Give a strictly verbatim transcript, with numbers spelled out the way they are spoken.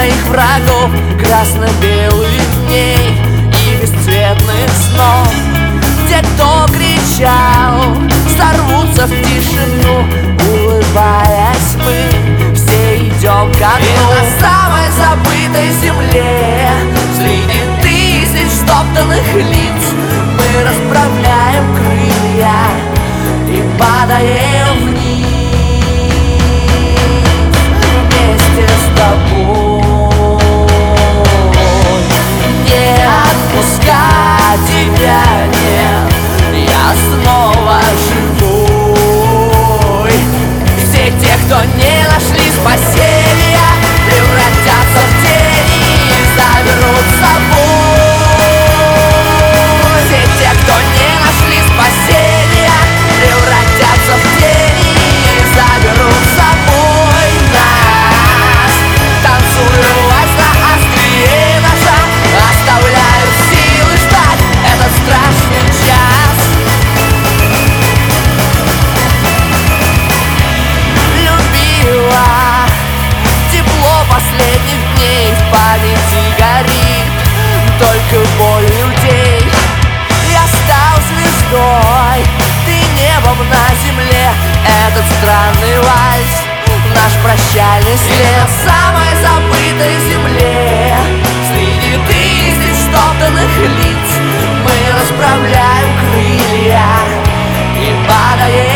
моих врагов, красно-белых дней и бесцветных снов. Те, кто кричал, сорвутся в тишину, улыбаясь, мы все идем ко дну. И на самой забытой земле, среди тысяч стоптанных лиц, мы расправляем крылья и падаем вниз вместе с тобой. Не отпускать тебя, нет, я снова живой. Все те, кто не нашли спасения, превратятся в тени и заберут с собой. Все те, кто не нашли спасения, превратятся в тени и заберут с собой нас. Танцуюсь на острие ножа, оставляю силы ждать этот страшный час. Любила, тепло последних дней в памяти горит, только боль людей. Я стал звездой, ты небом на земле, этот странный вальс, наш прощальный след. На самой забытой земле, среди тысяч стоптанных лиц, мы расправляем крылья и падаем